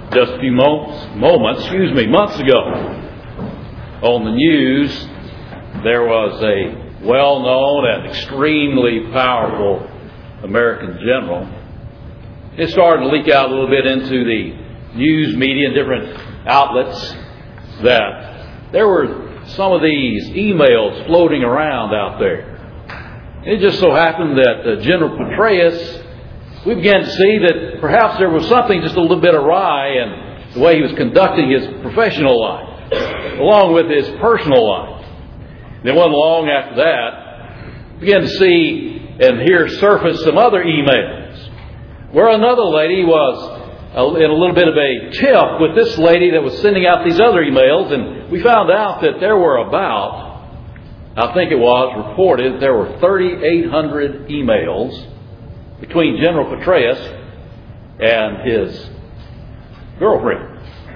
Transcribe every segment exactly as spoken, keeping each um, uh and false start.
just a few moments, moments, excuse me, months ago, on the news, there was a well-known and extremely powerful American general. It started to leak out a little bit into the news media and different outlets that there were some of these emails floating around out there. It just so happened that uh, General Petraeus, we began to see that perhaps there was something just a little bit awry in the way he was conducting his professional life, along with his personal life. And it wasn't long after that, we began to see and hear surface some other emails, where another lady was in a little bit of a tiff with this lady that was sending out these other emails, and we found out that there were about, I think it was reported, there were thirty-eight hundred emails between General Petraeus and his girlfriend.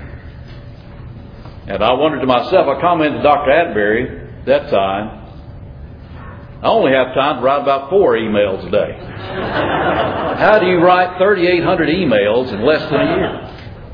And I wondered to myself, I commented to Doctor Atterbury at that time, I only have time to write about four emails a day. How do you write thirty-eight hundred emails in less than a year?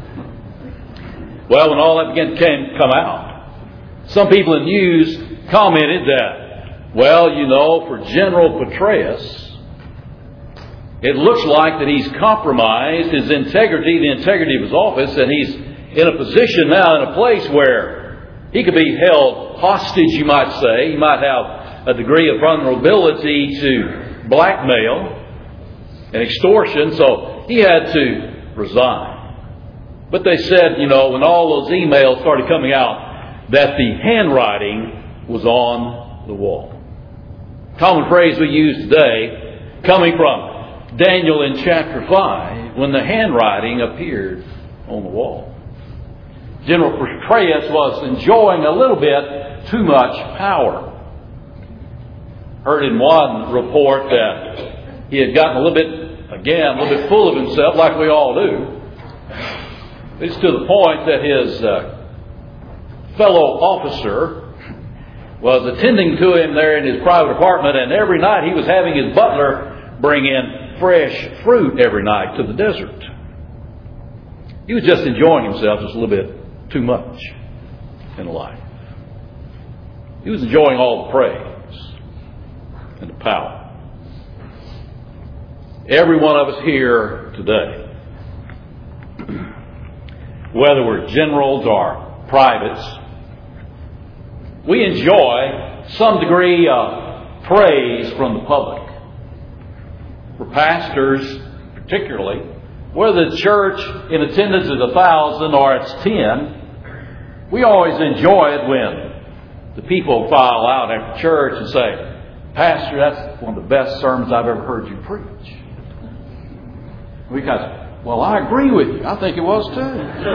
Well, when all that began to come out, some people in the news commented that, well, you know, for General Petraeus, it looks like that he's compromised his integrity, the integrity of his office, and he's in a position now, in a place where he could be held hostage, you might say. He might have a degree of vulnerability to blackmail and extortion, so he had to resign. But they said, you know, when all those emails started coming out, that the handwriting was on the wall. Common phrase we use today, coming from Daniel in chapter five, when the handwriting appeared on the wall. General Petraeus was enjoying a little bit too much power. Heard in one report that he had gotten a little bit, again, a little bit full of himself, like we all do. It's to the point that his uh, fellow officer was attending to him there in his private apartment, and every night he was having his butler bring in fresh fruit every night to the desert. He was just enjoying himself just a little bit too much in life. He was enjoying all the praise and the power. Every one of us here today, whether we're generals or privates, we enjoy some degree of praise from the public. For pastors, particularly, whether the church in attendance is a thousand or it's ten, we always enjoy it when the people file out after church and say, Pastor, that's one of the best sermons I've ever heard you preach. We kind of, well, I agree with you. I think it was too.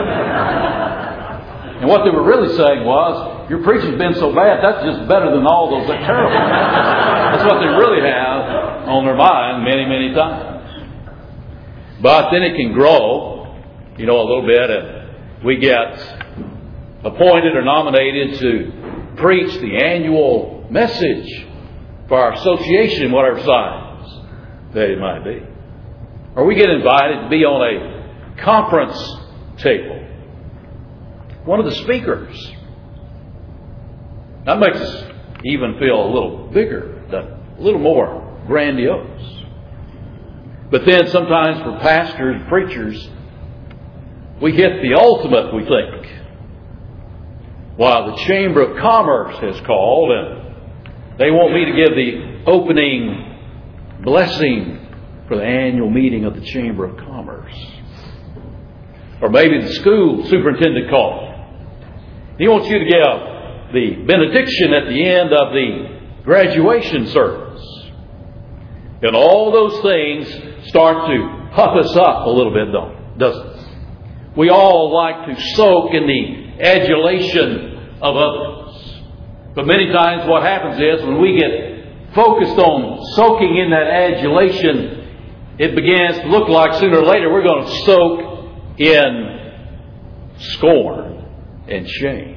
And what they were really saying was, your preaching's been so bad, that's just better than all those that are terrible. That's what they really have on their mind many, many times. But then it can grow, you know, a little bit, and we get appointed or nominated to preach the annual message for our association, whatever size that it might be. Or we get invited to be on a conference table. One of the speakers. That makes us even feel a little bigger, a little more grandiose. But then sometimes for pastors, preachers, we hit the ultimate, we think. While the Chamber of Commerce has called, and they want me to give the opening blessing for the annual meeting of the Chamber of Commerce. Or maybe the school superintendent called. He wants you to give the benediction at the end of the graduation service. And all those things start to puff us up a little bit, doesn't it? We all like to soak in the adulation of others. But many times what happens is when we get focused on soaking in that adulation, it begins to look like sooner or later we're going to soak in scorn and shame.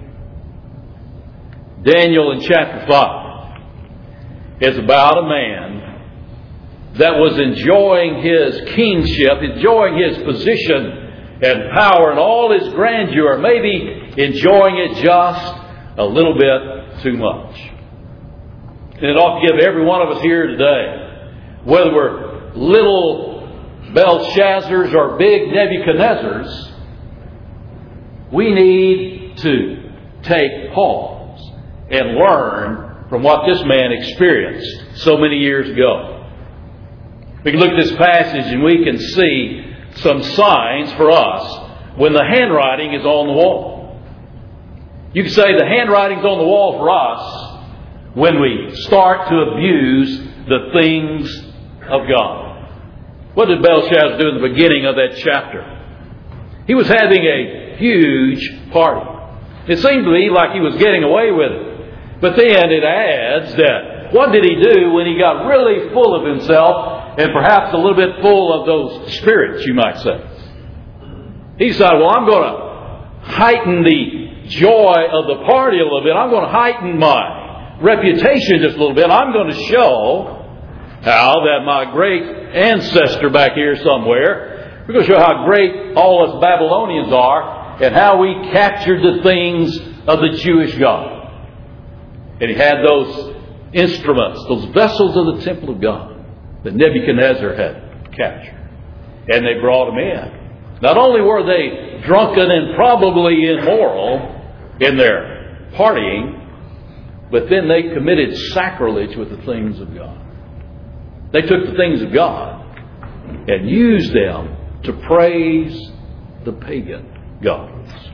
Daniel in chapter five is about a man that was enjoying his kingship, enjoying his position and power and all His grandeur, maybe enjoying it just a little bit too much. And it ought to give every one of us here today, whether we're little Belshazzars or big Nebuchadnezzars, we need to take pause and learn from what this man experienced so many years ago. We can look at this passage and we can see some signs for us when the handwriting is on the wall. You can say the handwriting's on the wall for us when we start to abuse the things of God. What did Belshazzar do in the beginning of that chapter? He was having a huge party. It seemed to me like he was getting away with it. But then it adds that what did he do when he got really full of himself and perhaps a little bit full of those spirits, you might say? He decided, well, I'm going to heighten the joy of the party a little bit. I'm going to heighten my reputation just a little bit. I'm going to show how that my great ancestor back here somewhere, we're going to show how great all us Babylonians are and how we captured the things of the Jewish God. And he had those instruments, those vessels of the temple of God that Nebuchadnezzar had captured. And they brought them in. Not only were they drunken and probably immoral in their partying, but then they committed sacrilege with the things of God. They took the things of God and used them to praise the pagan gods.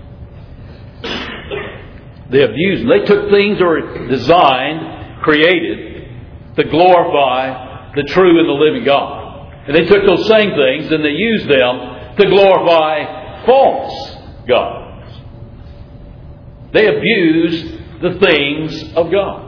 They abused them. They took things that were designed, created, to glorify the true and the living God. And they took those same things and they used them to glorify false gods. They abused the things of God.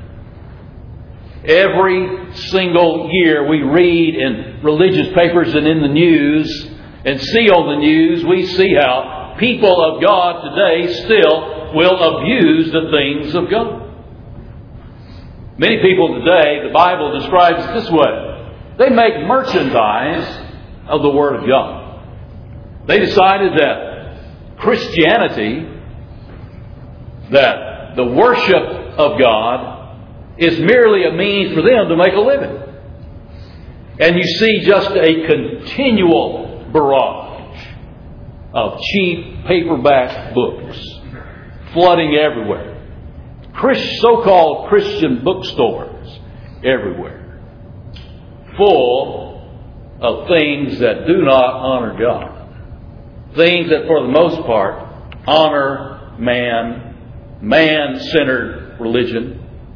Every single year we read in religious papers and in the news and see on the news, we see how people of God today still will abuse the things of God. Many people today, the Bible describes it this way. They make merchandise of the Word of God. They decided that Christianity, that the worship of God, is merely a means for them to make a living. And you see just a continual barrage of cheap paperback books flooding everywhere. Christ, so-called Christian bookstores everywhere, full of things that do not honor God. Things that for the most part honor man, man-centered religion.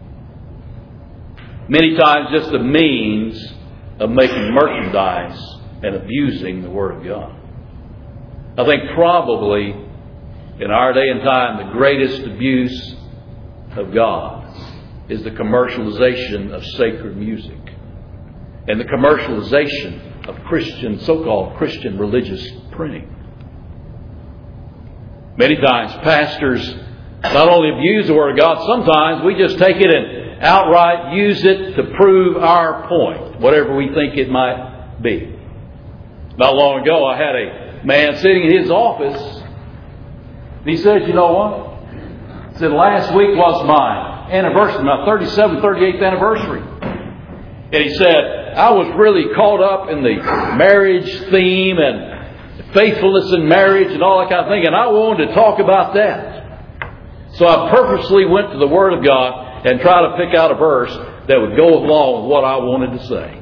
Many times just a means of making merchandise and abusing the Word of God. I think probably in our day and time the greatest abuse of God is the commercialization of sacred music and the commercialization of Christian, so-called Christian religious printing. Many times pastors not only abuse the Word of God, sometimes we just take it and outright use it to prove our point, whatever we think it might be. Not long ago, I had a man sitting in his office. And he said, you know what? He said, last week was my anniversary, my thirty-seventh, thirty-eighth anniversary. And he said, I was really caught up in the marriage theme and faithfulness in marriage and all that kind of thing. And I wanted to talk about that. So I purposely went to the Word of God and tried to pick out a verse that would go along with what I wanted to say.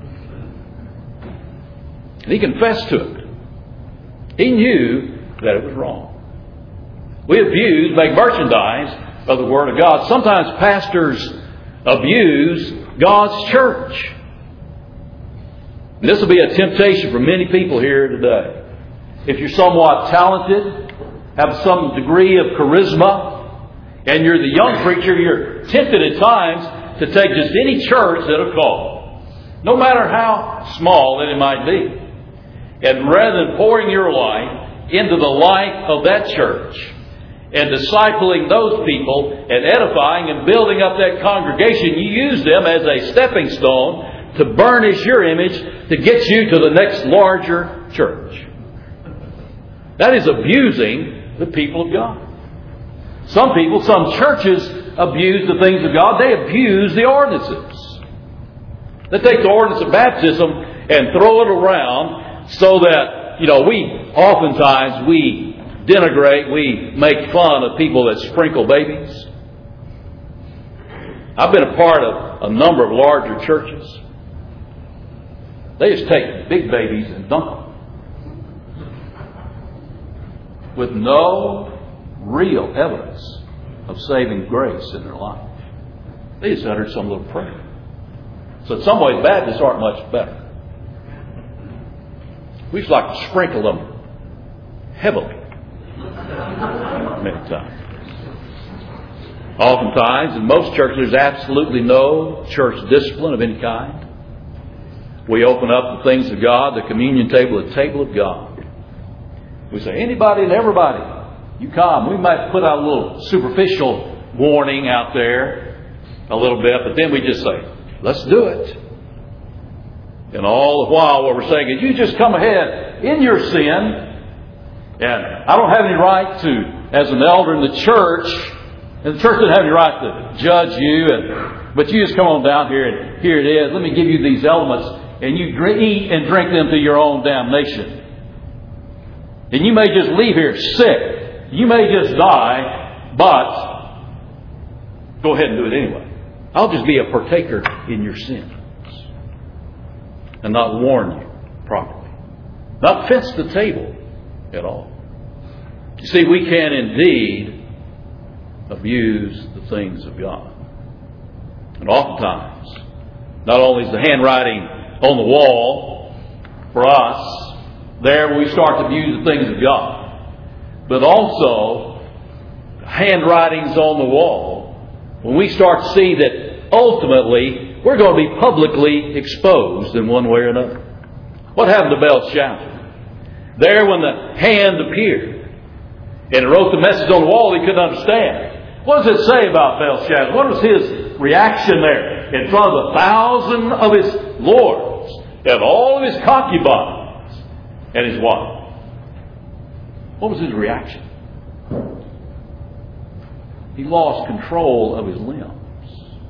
And he confessed to it. He knew that it was wrong. We abuse, make merchandise of the Word of God. Sometimes pastors abuse God's church. And this will be a temptation for many people here today. If you're somewhat talented, have some degree of charisma, and you're the young preacher, you're tempted at times to take just any church that'll call, no matter how small that it might be. And rather than pouring your life into the life of that church and discipling those people and edifying and building up that congregation, you use them as a stepping stone to burnish your image to get you to the next larger church. That is abusing the people of God. Some people, some churches abuse the things of God. They abuse the ordinances. They take the ordinance of baptism and throw it around so that, you know, we, oftentimes we denigrate, we make fun of people that sprinkle babies. I've been a part of a number of larger churches. They just take big babies and dunk them with no real evidence of saving grace in their life. They just uttered some little prayer. So in some ways, Baptists aren't much better. We just like to sprinkle them heavily many times. Oftentimes, in most churches, there's absolutely no church discipline of any kind. We open up the things of God, the communion table, the table of God. We say, anybody and everybody, you come. We might put out a little superficial warning out there a little bit, but then we just say, let's do it. And all the while what we're saying is, you just come ahead in your sin, and I don't have any right to, as an elder in the church, and the church doesn't have any right to judge you, and, but you just come on down here and here it is. Let me give you these elements, and you eat and drink them to your own damnation. And you may just leave here sick. You may just die, but go ahead and do it anyway. I'll just be a partaker in your sins and not warn you properly. Not fence the table at all. You see, we can indeed abuse the things of God. And oftentimes, not only is the handwriting on the wall for us, there we start to abuse the things of God, but also handwritings on the wall when we start to see that ultimately we're going to be publicly exposed in one way or another. What happened to Belshazzar? There when the hand appeared and it wrote the message on the wall he couldn't understand. What does it say about Belshazzar? What was his reaction there in front of a thousand of his lords and all of his concubines and his wife? What was his reaction? He lost control of his limbs.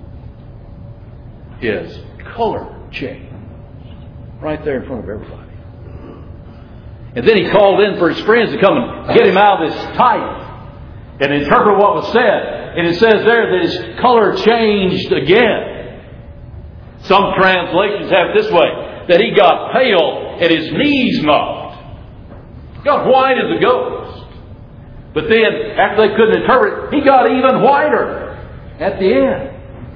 His color changed right there in front of everybody. And then he called in for his friends to come and get him out of this tight and interpret what was said. And it says there that his color changed again. Some translations have it this way, that he got pale and his knees knocked. Got white as a ghost. But then, after they couldn't interpret, he got even whiter at the end.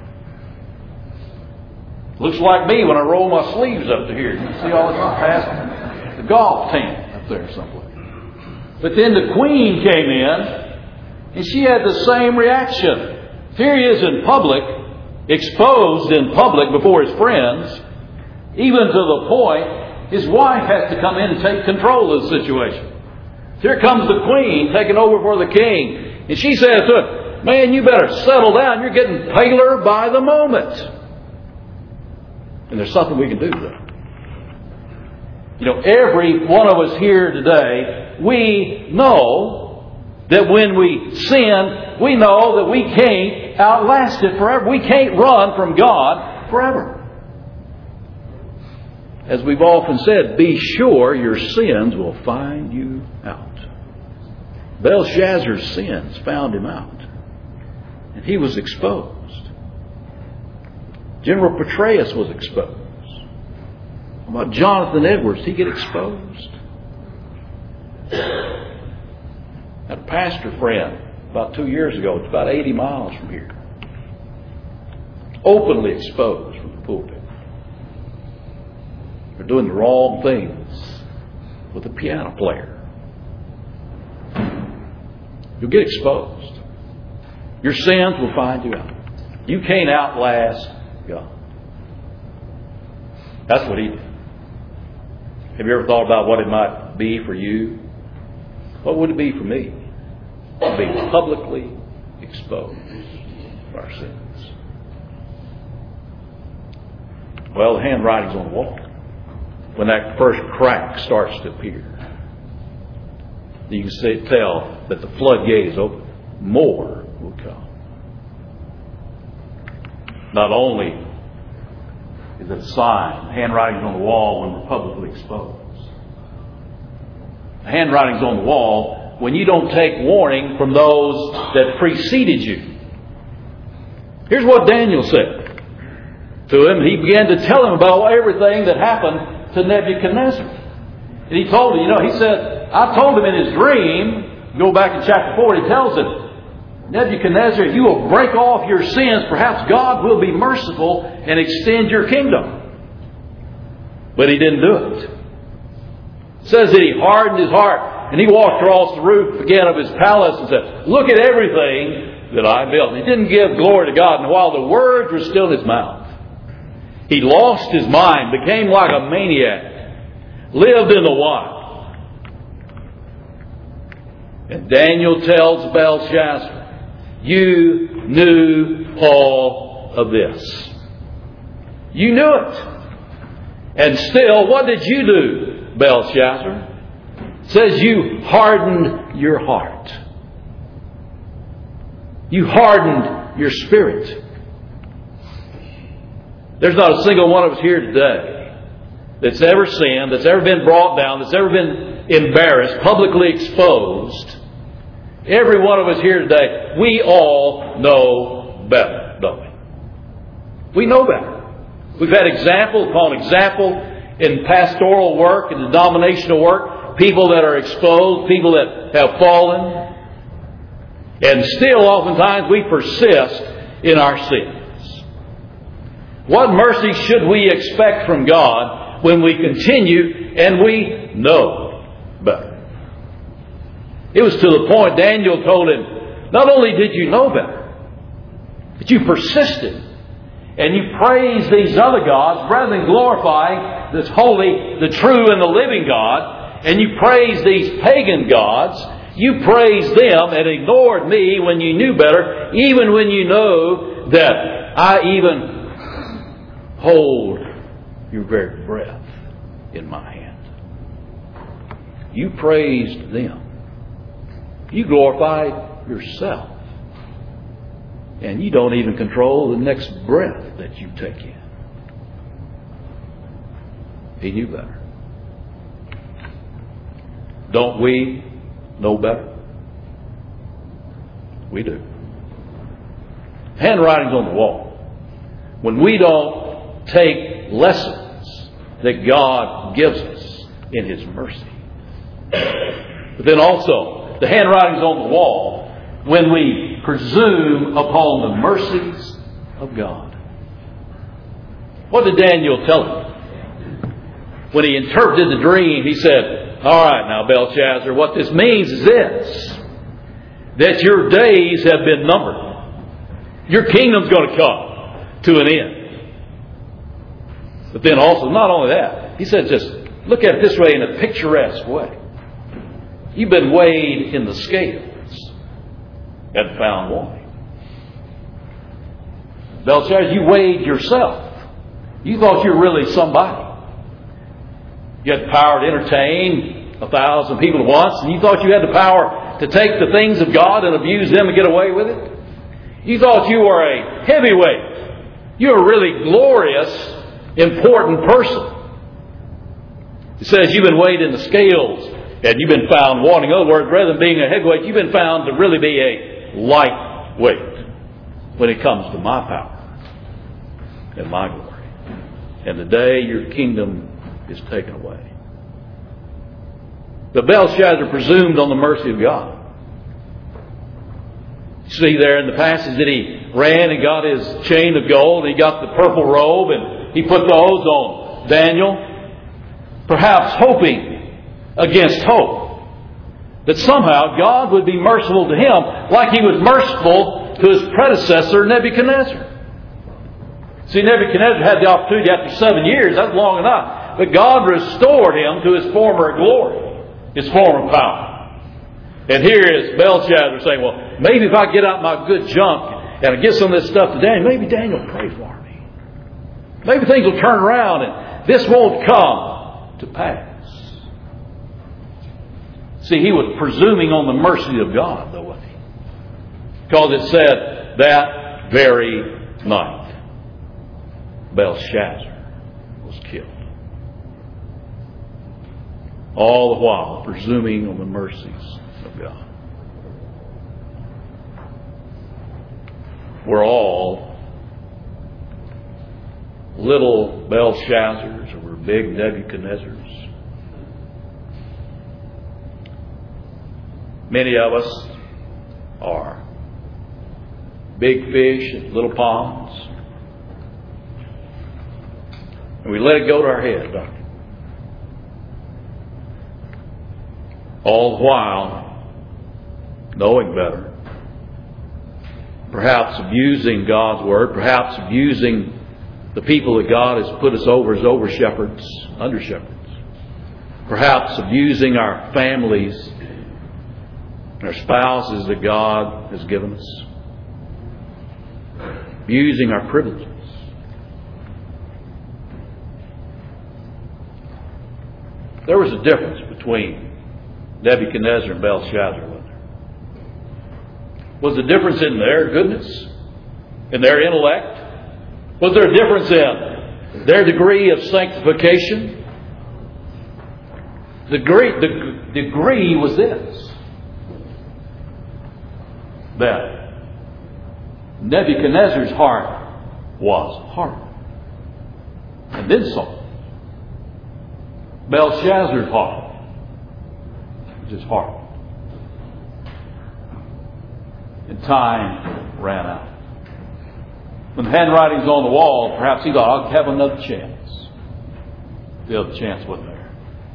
Looks like me when I roll my sleeves up to here. You can see all this past the golf team up there someplace. But then the queen came in, and she had the same reaction. Here he is in public, exposed in public before his friends, even to the point his wife has to come in and take control of the situation. Here comes the queen taking over for the king. And she says to him, man, you better settle down. You're getting paler by the moment. And there's something we can do to that. You know, every one of us here today, we know that when we sin, we know that we can't outlast it forever. We can't run from God forever. As we've often said, be sure your sins will find you out. Belshazzar's sins found him out. And he was exposed. General Petraeus was exposed. How about Jonathan Edwards? Did he get exposed? I had a pastor friend about two years ago. It's about eighty miles from here. Openly exposed from the pulpit. They're doing the wrong things with a piano player. You'll get exposed. Your sins will find you out. You can't outlast God. That's what he did. Have you ever thought about what it might be for you? What would it be for me? To be publicly exposed for our sins. Well, the handwriting's on the wall. When that first crack starts to appear. you can say, tell that the floodgate is open. More will come. Not only is it a sign, handwriting's on the wall when we're publicly exposed. The handwriting's on the wall when you don't take warning from those that preceded you. Here's what Daniel said to him. He began to tell him about everything that happened to Nebuchadnezzar. And he told him, you know, he said, I told him in his dream, go back in chapter four, he tells him, Nebuchadnezzar, you will break off your sins. Perhaps God will be merciful and extend your kingdom. But he didn't do it. It says that he hardened his heart and he walked across the roof again of his palace and said, look at everything that I built. And he didn't give glory to God. And while the words were still in his mouth, he lost his mind, became like a maniac, lived in the wild. And Daniel tells Belshazzar, you knew all of this. You knew it. And still, what did you do, Belshazzar? It says you hardened your heart. You hardened your spirit. There's not a single one of us here today that's ever sinned, that's ever been brought down, that's ever been embarrassed, publicly exposed. Every one of us here today, we all know better, don't we? We know better. We've had example upon example in pastoral work and denominational work, people that are exposed, people that have fallen. And still, oftentimes, we persist in our sins. What mercy should we expect from God when we continue and we know better? It was to the point Daniel told him, not only did you know better, but you persisted and you praised these other gods rather than glorifying this holy, the true and the living God, and you praised these pagan gods. You praised them and ignored me when you knew better, even when you know that I even hold your very breath in my hand. You praised them. You glorified yourself. And you don't even control the next breath that you take in. He knew better. Don't we know better? We do. Handwriting's on the wall. When we don't take lessons that God gives us in His mercy. But then also, the handwriting's on the wall when we presume upon the mercies of God. What did Daniel tell him? When he interpreted the dream, he said, all right now, Belshazzar, what this means is this, that your days have been numbered. Your kingdom's going to come to an end. But then also, not only that, he said, just look at it this way in a picturesque way. You've been weighed in the scales and found wanting. Belshazzar, you weighed yourself. You thought you were really somebody. You had the power to entertain a thousand people at once, and you thought you had the power to take the things of God and abuse them and get away with it. You thought you were a heavyweight. You were a really glorious, important person. It says you've been weighed in the scales and you've been found wanting. In other words, rather than being a heavyweight, you've been found to really be a lightweight when it comes to my power and my glory. And the day your kingdom is taken away. But Belshazzar presumed on the mercy of God. You see there in the passage that he ran and got his chain of gold, and he got the purple robe, and he put those on Daniel, perhaps hoping against hope that somehow God would be merciful to him like He was merciful to his predecessor Nebuchadnezzar. See, Nebuchadnezzar had the opportunity after seven years, that's long enough, but God restored him to his former glory, his former power. And here is Belshazzar saying, well, maybe if I get out my good junk and I get some of this stuff to Daniel, maybe Daniel will pray for me. Maybe things will turn around and this won't come to pass. See, he was presuming on the mercy of God, though, wasn't he? Because it said that very night, Belshazzar was killed. All the while presuming on the mercies of God. We're all little Belshazzars, or we're big Nebuchadnezzars. Many of us are big fish in little ponds. And we let it go to our head, don't we? All the while knowing better. Perhaps abusing God's Word. Perhaps abusing the people that God has put us over as over-shepherds, under-shepherds. Perhaps abusing our families, our spouses that God has given us. Abusing our privileges. There was a difference between Nebuchadnezzar and Belshazzar, wasn't there? Was the difference in their goodness? In their intellect? Was there a difference in their degree of sanctification? The degree, the degree was this. That Nebuchadnezzar's heart was hard. And then soft. Belshazzar's heart was his heart. And time ran out. When the handwriting's on the wall, perhaps he thought, I'll have another chance. The other chance wasn't there.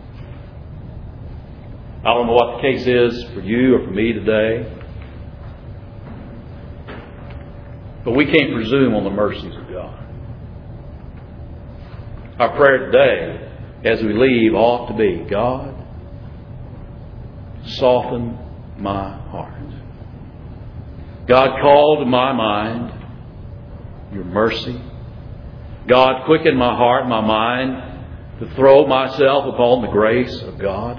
I don't know what the case is for you or for me today. But we can't presume on the mercies of God. Our prayer today, as we leave, ought to be, God, soften my heart. God, call to my mind your mercy. God, quicken my heart, my mind, to throw myself upon the grace of God.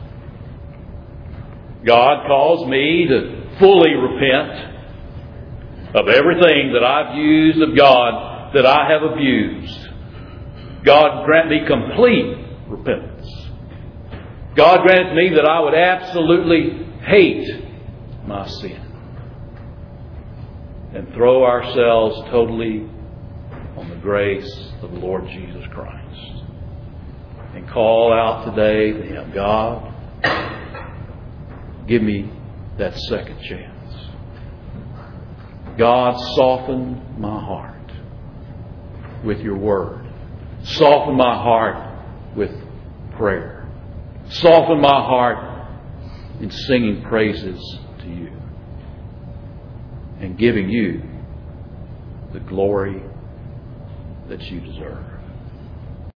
God calls me to fully repent of everything that I've used of God that I have abused. God, grant me complete repentance. God, grant me that I would absolutely hate my sin and throw ourselves totally on the grace of the Lord Jesus Christ. And call out today to Him, God, give me that second chance. God, soften my heart with your word. Soften my heart with prayer. Soften my heart in singing praises to you and giving you the glory that you deserve.